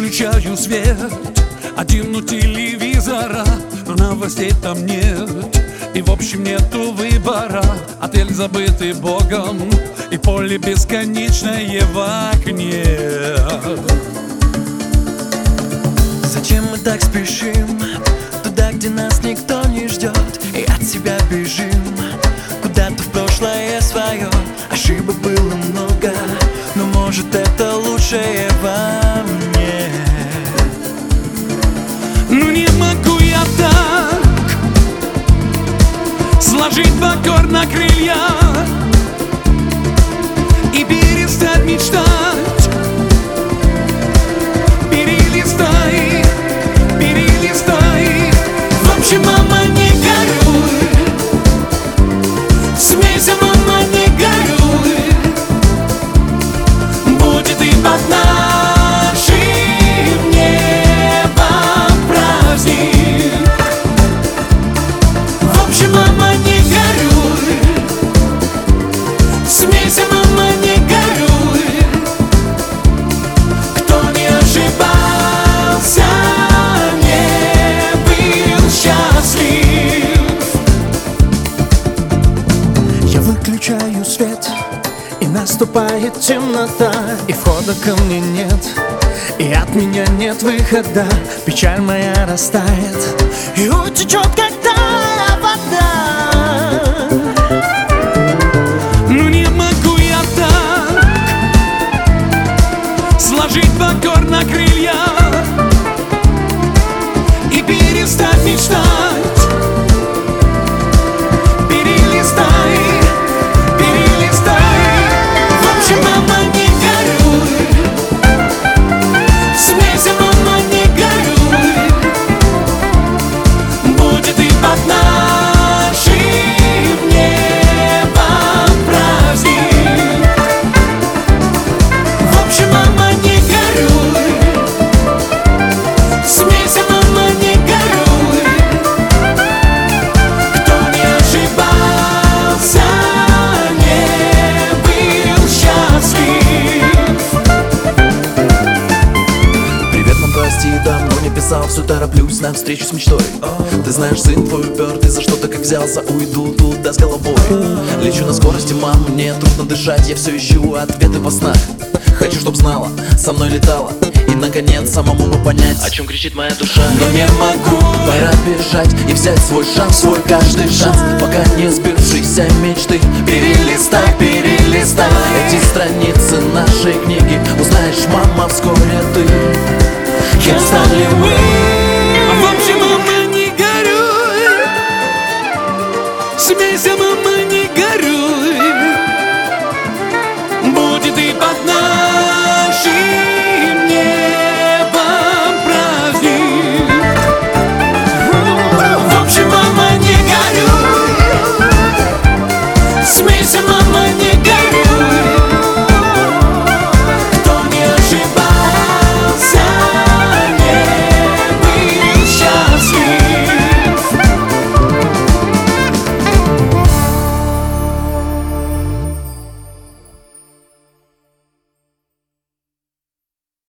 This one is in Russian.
Выключаю свет, одену телевизора, но новостей там нет. И в общем нету выбора. Отель, забытый Богом, и поле бесконечное в окне. Зачем мы так спешим туда, где нас никто не ждет, и от себя бежим куда-то в прошлое свое? Ошибок было много, но может это лучшее во мне. Ну не могу я так сложить в аккорд на крылья и перестать мечтать. Перелистай, перелистай. В общем, мама, не горюй, смейся, мама, не горюй. Будет и под нашим небом праздник. В общем, мама, не горюй, смейся, мама, не горюй. Кто не ошибался, не был счастлив. Я выключаю свет, и наступает темнота, и входа ко мне нет, и от меня нет выхода. Печаль моя растает и утечет, как та вода. Ну не могу я так сложить в аккорд на крылья и перестать мечтать. Перелистай, перелистай. В общем, мама, не горюй, смейся, мама, не горюй. Будет и под нашим небом праздник. В общем, мама, не горюй, смейся, мама, не горюй. Кто не ошибался, не был счастлив. Привет, мам, прости, давно не писал, все тороплюсь на встречу с мечтой. Ты знаешь, сын твой упертый, за что-то как взялся, уйду туда с головой. Лечу на скорости, мам, мне трудно дышать, я все ищу ответы по снах. Хочу, чтоб знала, со мной летала, и наконец самому бы понять, о чем кричит моя душа. Но не могу. Пора бежать и взять свой шанс, свой каждый шанс, пока не сбывшиеся мечты. Перелистай, перелистай эти страницы нашей книги. Узнаешь, мама, вскоре ты. Can't stop you.